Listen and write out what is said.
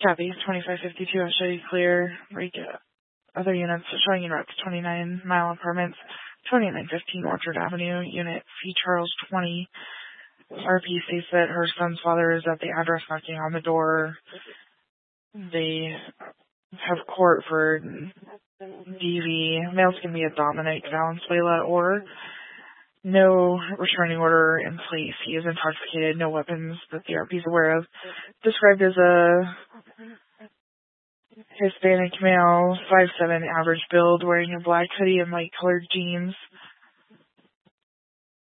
Kathy, 2552 SJ Clear. Other units showing units 29 Mile Apartments, 2915 Orchard Avenue, Unit C. Charles 20. RP states that her son's father is at the address knocking on the door. They have court for DV. Males can be a Dominic Valenzuela or no restraining order in place. He is intoxicated, no weapons that the RP is aware of. Described as a Hispanic male, 5'7", average build, wearing a black hoodie and light-colored jeans.